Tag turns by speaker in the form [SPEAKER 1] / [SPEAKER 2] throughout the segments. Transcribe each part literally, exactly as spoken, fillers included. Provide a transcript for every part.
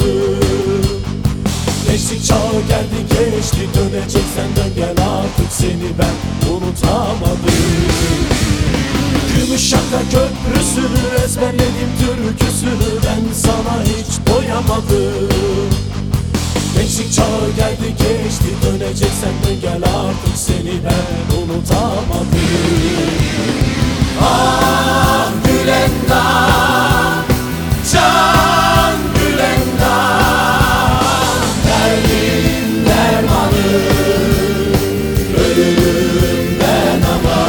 [SPEAKER 1] doyamadım. Gençlik çağı geldi geçti, döneceksen dön gel artık, seni ben unutamadım. Gümüşşaka Köprüsü'nü ezberledim, türküsünü ben sana hiç doyamadım. Gençlik çağı geldi geçti, döneceksen dön gel artık, seni ben unutamadım. Ah Gülendam, can Gülendam, derdim dermanı, ölürüm ben ama.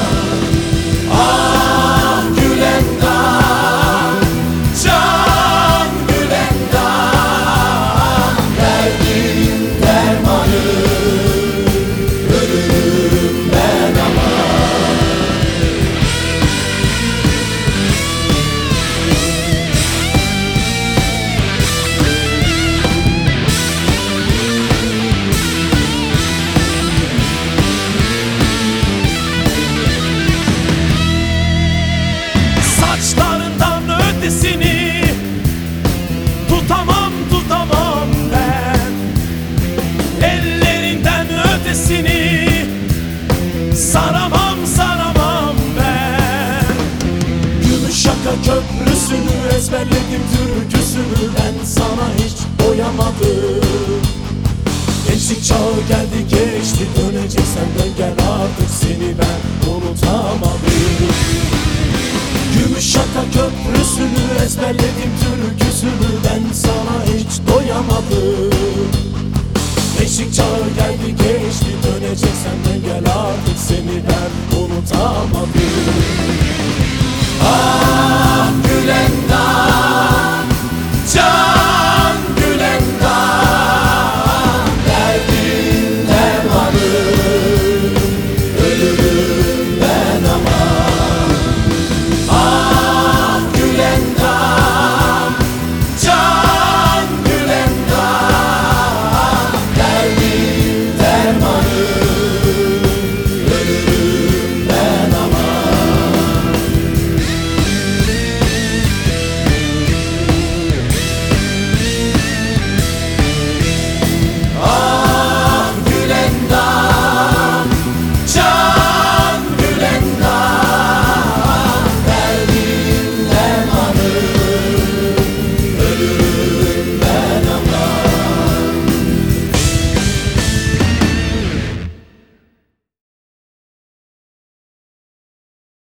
[SPEAKER 1] Ah Gülendam, can Gülendam, derdim dermanı, ölürüm ben ama. Saçlarından ötesini tutamam tutamam ben, ellerinden ötesini saramam saramam ben. Gümüşşaka Köprüsü'nü ezberledim, türküsünü ben sana hiç doyamadım. Gençlik çağı geldi geçti, döneceksen dön gel artık, seni ben unutamadım. Gümüşşaka Köprüsü'nü ezberledim, türküsünü ben sana hiç doyamadım. Gençlik çağı